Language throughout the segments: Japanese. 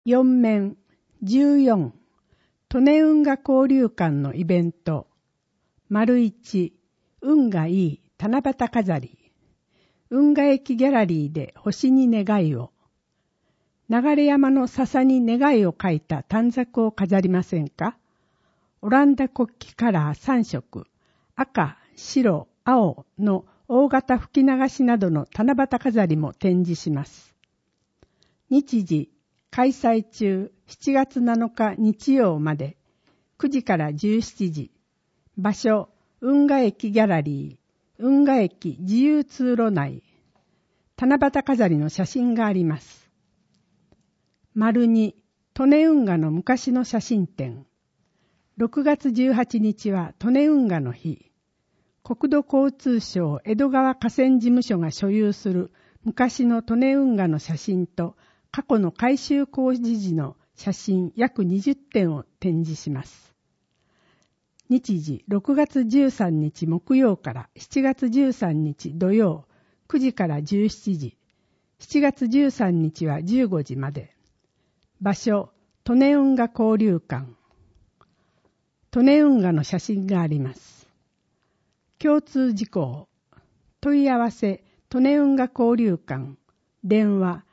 4面14利根運河交流館のイベント ① 運がいい七夕飾り運河駅ギャラリーで星に願いを流山の笹に願いを書いた短冊を飾りませんか。オランダ国旗カラー3色赤、白、青の大型吹き流しなどの七夕飾りも展示します。日時開催中7月7日日曜まで9時から17時。場所運河駅ギャラリー運河駅自由通路内。七夕飾りの写真があります。2利根運河の昔の写真展。6月18日は利根運河の日。国土交通省江戸川河川事務所が所有する昔の利根運河の写真と過去の改修工事時の写真約20点を展示します。日時6月13日木曜から7月13日土曜9時から17時。7月13日は15時まで。場所利根運河交流館。利根運河の写真があります。共通事項問い合わせ利根運河交流館電話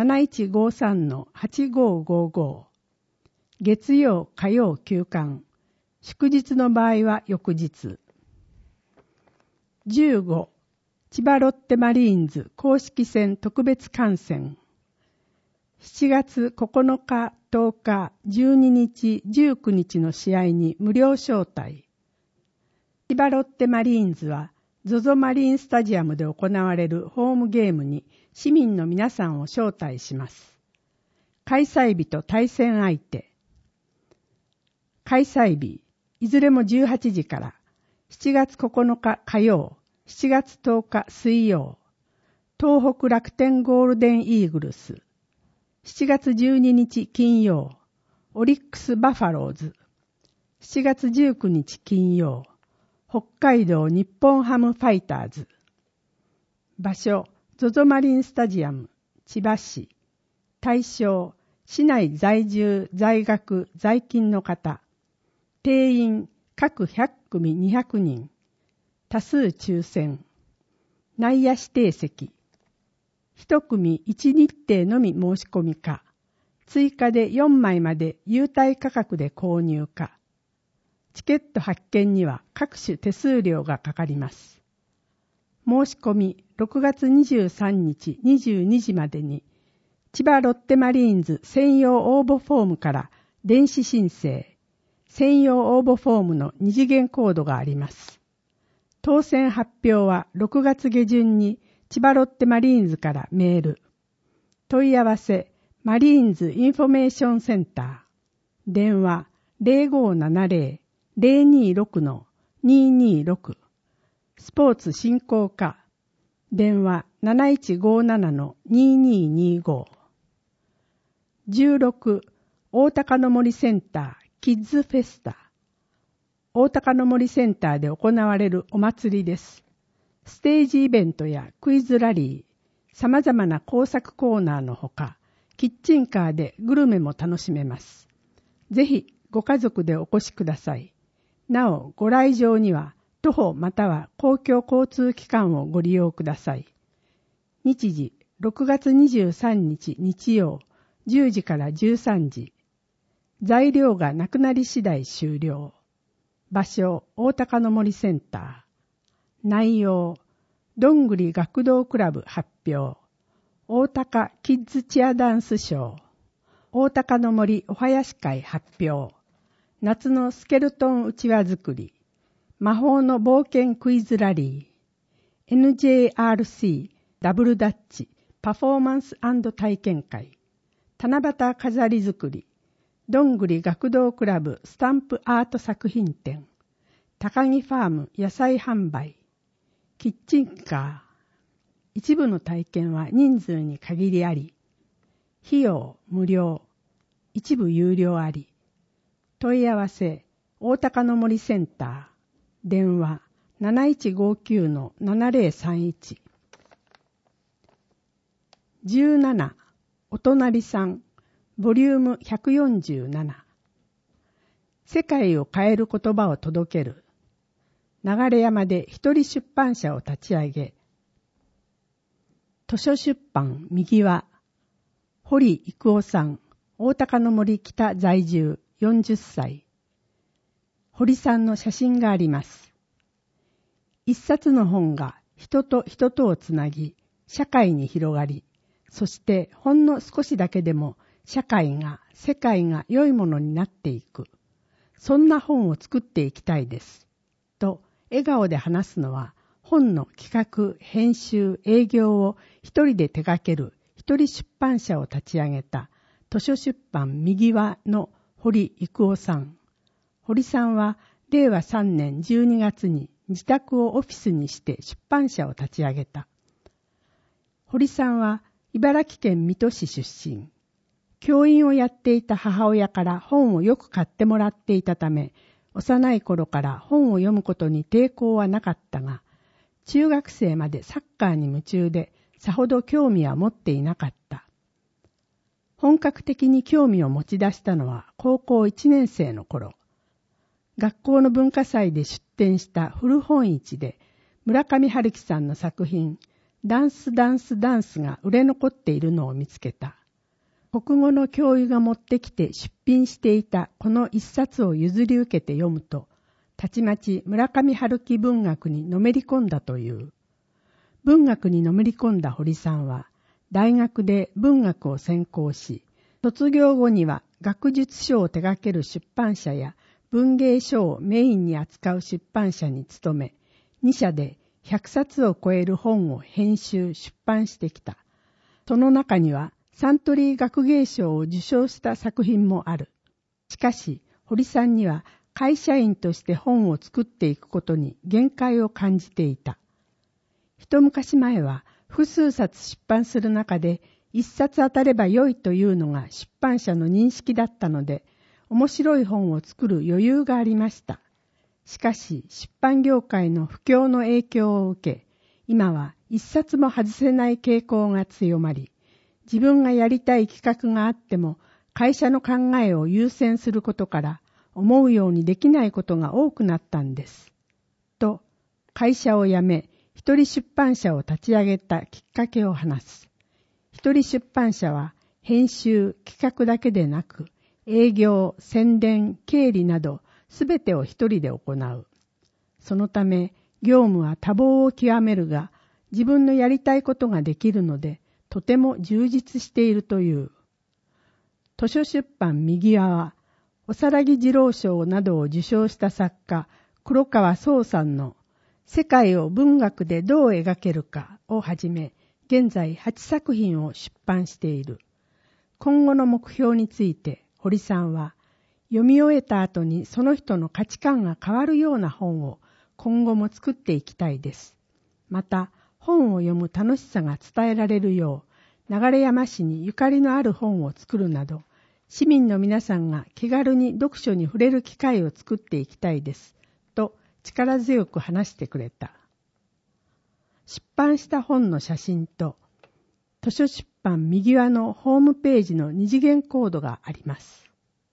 7153-8555月曜火曜休館祝日の場合は翌日。15千葉ロッテマリーンズ公式戦特別観戦7月9日、10日、12日、19日の試合に無料招待。千葉ロッテマリーンズは ZOZO マリンスタジアムで行われるホームゲームに市民の皆さんを招待します。開催日と対戦相手。開催日、いずれも18時から、7月9日火曜、7月10日水曜、東北楽天ゴールデンイーグルス。7月12日金曜、オリックスバファローズ。7月19日金曜、北海道日本ハムファイターズ。場所、ZOZO マリンスタジアム、千葉市。対象、市内在住、在学、在勤の方。定員、各100組200人。多数抽選。内野指定席。一組1日程のみ申し込みか、追加で4枚まで優待価格で購入か、チケット発券には各種手数料がかかります。申し込み6月23日22時までに、千葉ロッテマリーンズ専用応募フォームから電子申請、専用応募フォームの2次元コードがあります。当選発表は6月下旬に、千葉ロッテマリーンズからメール。問い合わせ、マリーンズインフォメーションセンター。電話0570-026-226。スポーツ振興課。電話7157-2225。16、大高の森センターキッズフェスタ。大高の森センターで行われるお祭りです。ステージイベントやクイズラリー、様々な工作コーナーのほか、キッチンカーでグルメも楽しめます。ぜひご家族でお越しください。なお、ご来場には徒歩または公共交通機関をご利用ください。日時、6月23日日曜、10時から13時。材料がなくなり次第終了。場所、大高の森センター。内容、どんぐり学童クラブ発表、大高キッズチアダンスショー、大高の森お囃子会発表、夏のスケルトンうちわ作り、魔法の冒険クイズラリー、NJRC ダブルダッチパフォーマンス&体験会、七夕飾り作り、どんぐり学童クラブスタンプアート作品展、高木ファーム野菜販売、キッチンカー。一部の体験は人数に限りあり、費用無料、一部有料あり。問い合わせ、大高の森センター。電話7159-7031。17、お隣さん。 ボリューム147。世界を変える言葉を届ける。流山で一人出版社を立ち上げ。図書出版右輪。堀育夫さん、大高の森北在住40歳。堀さんの写真があります。一冊の本が人と人とをつなぎ、社会に広がり、そしてほんの少しだけでも社会が、世界が良いものになっていく。そんな本を作っていきたいです。と笑顔で話すのは、本の企画、編集、営業を一人で手掛ける一人出版社を立ち上げた図書出版右輪の堀育夫さん。堀さんは令和3年12月に自宅をオフィスにして出版社を立ち上げた。堀さんは茨城県水戸市出身。教員をやっていた母親から本をよく買ってもらっていたため、幼い頃から本を読むことに抵抗はなかったが、中学生までサッカーに夢中でさほど興味は持っていなかった。本格的に興味を持ち出したのは高校1年生の頃。学校の文化祭で出展した古本市で村上春樹さんの作品ダンスダンスダンスが売れ残っているのを見つけた。国語の教諭が持ってきて出品していたこの一冊を譲り受けて読むと、たちまち村上春樹文学にのめり込んだという。文学にのめり込んだ堀さんは、大学で文学を専攻し、卒業後には学術書を手掛ける出版社や文芸書をメインに扱う出版社に勤め、2社で100冊を超える本を編集・出版してきた。その中には、サントリー学芸賞を受賞した作品もある。しかし、堀さんには会社員として本を作っていくことに限界を感じていた。一昔前は複数冊出版する中で一冊当たれば良いというのが出版社の認識だったので、面白い本を作る余裕がありました。しかし、出版業界の不況の影響を受け、今は一冊も外せない傾向が強まり、自分がやりたい企画があっても会社の考えを優先することから思うようにできないことが多くなったんです。と、会社を辞め、一人出版社を立ち上げたきっかけを話す。一人出版社は編集、企画だけでなく、営業、宣伝、経理などすべてを一人で行う。そのため、業務は多忙を極めるが、自分のやりたいことができるので、とても充実しているという。図書出版右輪は、おさらぎ次郎賞などを受賞した作家、黒川壮さんの世界を文学でどう描けるかをはじめ、現在8作品を出版している。今後の目標について、堀さんは、読み終えた後にその人の価値観が変わるような本を今後も作っていきたいです。また、本を読む楽しさが伝えられるよう、流山市にゆかりのある本を作るなど、市民の皆さんが気軽に読書に触れる機会を作っていきたいです。と力強く話してくれた。出版した本の写真と、図書出版右輪のホームページの二次元コードがあります。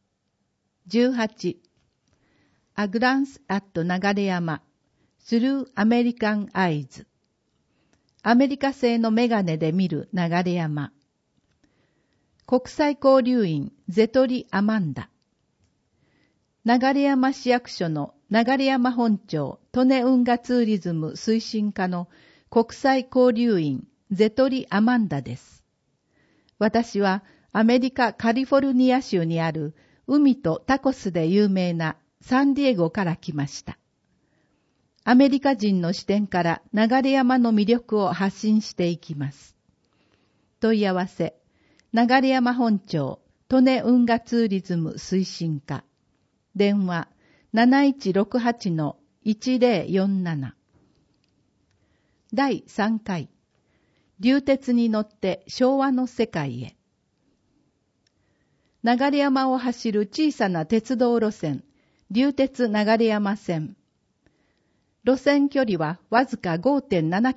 18. A glance at 流山 through American eyes アメリカ製のメガネで見る流山。国際交流員ゼトリ・アマンダ。流山市役所の流山本庁利根運河ツーリズム推進課の国際交流員ゼトリ・アマンダです。私はアメリカカリフォルニア州にある海とタコスで有名なサンディエゴから来ました。アメリカ人の視点から流山の魅力を発信していきます。問い合わせ、流山本庁利根運河ツーリズム推進課。電話 7168-1047。第3回、流鉄に乗って昭和の世界へ。流山を走る小さな鉄道路線、流鉄流山線。路線距離はわずか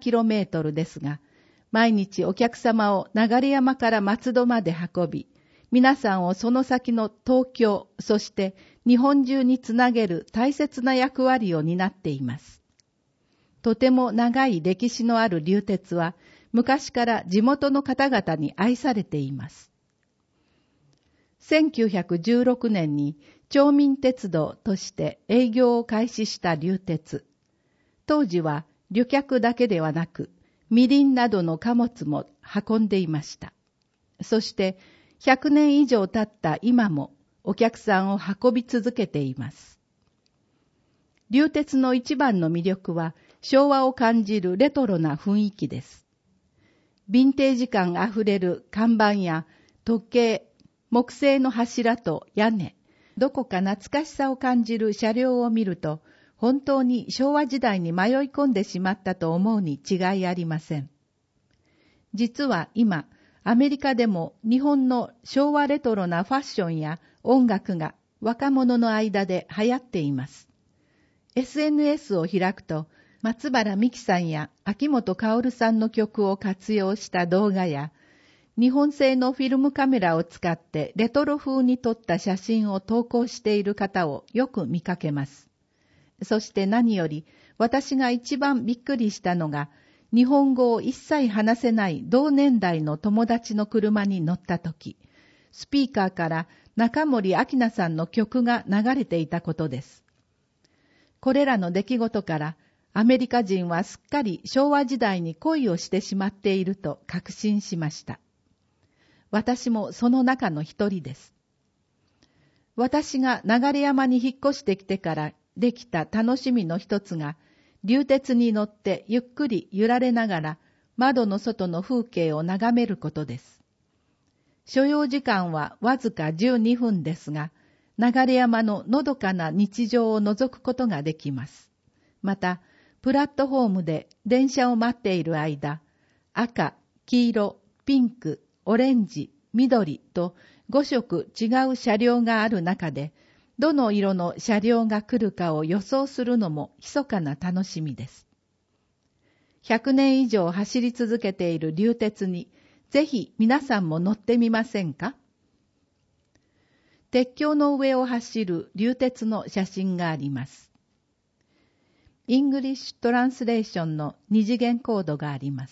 5.7km ですが、毎日お客様を流山から松戸まで運び、 皆さんをその先の東京、そして日本中につなげる大切な役割を担っています。とても長い歴史のある流鉄は、昔から地元の方々に愛されています。1916年に町民鉄道として営業を開始した流鉄。当時は旅客だけではなく、みりんなどの貨物も運んでいました。そして100年以上経った今もお客さんを運び続けています。流鉄の一番の魅力は昭和を感じるレトロな雰囲気です。ヴィンテージ感あふれる看板や時計、木製の柱と屋根、どこか懐かしさを感じる車両を見ると、本当に昭和時代に迷い込んでしまったと思うに違いありません。実は今、アメリカでも日本の昭和レトロなファッションや音楽が若者の間で流行っています。SNS を開くと、松原美樹さんや秋元薫さんの曲を活用した動画や、日本製のフィルムカメラを使ってレトロ風に撮った写真を投稿している方をよく見かけます。そして何より私が一番びっくりしたのが、日本語を一切話せない同年代の友達の車に乗ったとき、スピーカーから中森明菜さんの曲が流れていたことです。これらの出来事から、アメリカ人はすっかり昭和時代に恋をしてしまっていると確信しました。私もその中の一人です。私が流山に引っ越してきてからできた楽しみの一つが、流鉄に乗ってゆっくり揺られながら窓の外の風景を眺めることです。所要時間はわずか12分ですが、流山ののどかな日常を覗くことができます。また、プラットフォームで電車を待っている間、赤、黄色、ピンク、オレンジ、緑と5色違う車両がある中で、どの色の車両が来るかを予想するのも密かな楽しみです。100年以上走り続けている流鉄に、ぜひ皆さんも乗ってみませんか？鉄橋の上を走る流鉄の写真があります。イングリッシュトランスレーションの二次元コードがあります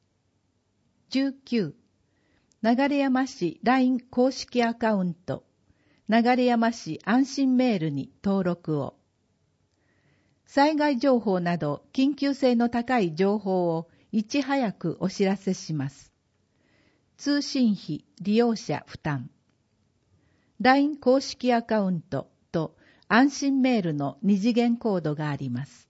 。19、流山市 LINE 公式アカウント、流山市安心メールに登録を。災害情報など緊急性の高い情報をいち早くお知らせします。通信費利用者負担。LINE 公式アカウントと安心メールの二次元コードがあります。